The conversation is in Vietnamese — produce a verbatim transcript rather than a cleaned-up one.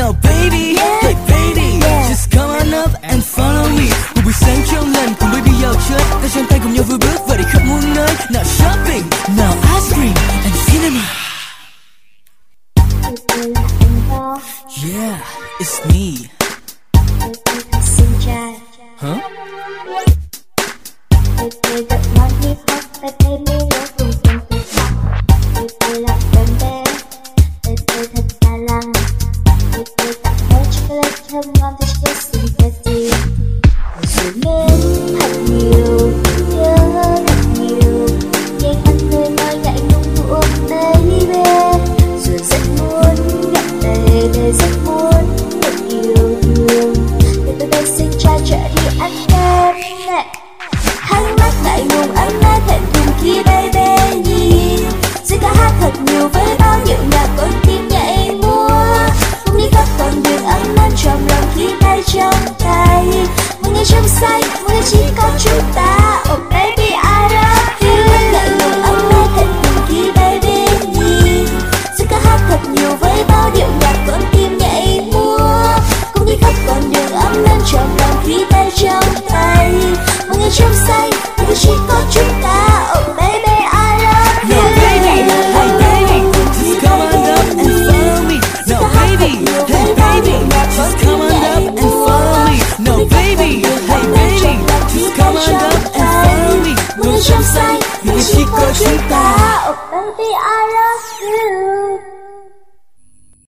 now baby. Hey baby, just come on up and follow me. Một buổi sáng trong lành cùng baby dạo chơi, tay trong tay cùng nhau vui bước và đi khắp muôn nơi. Nào shopping, nào ice cream and cinema. Yeah, it's me. Xinh trai. Huh? Baby gật ngón hip hop, baby mi lối cùng cùng cùng cùng. Baby là em bé, baby thật ga lăng. Baby tặng hết chocolate thơm ngon cho chiếc xinh baby. Rồi mến thật nhiều, nhớ thật nhiều, nhưng anh người nói ngại ngùng của baby. Rồi rất muốn gặp baby, rất muốn được yêu thương. Baby baby xinh trai trở đi ăn kem nè. Ánh mắt ngại ngùng, ánh mắt thẹn thùng khi baby nhìn. Dưới ca hát thật nhiều với bao nhiêu nhạc con tim nhảy múa. Cùng đi khắp con đường ấm nắng trong lòng khi tay trong tay. Một ngày trong xanh, một ngày chỉ có chúng ta. Oh baby I love you. Ánh mắt ngại ngùng, ánh mắt thẹn thùng khi baby nhìn. Dưới ca hát thật nhiều với bao điệu nhạc con tim nhảy múa. Cùng đi khắp con đường ấm nắng trong lòng khi tay trong tay. Một ngày trong xanh, một ngày chỉ có chúng ta.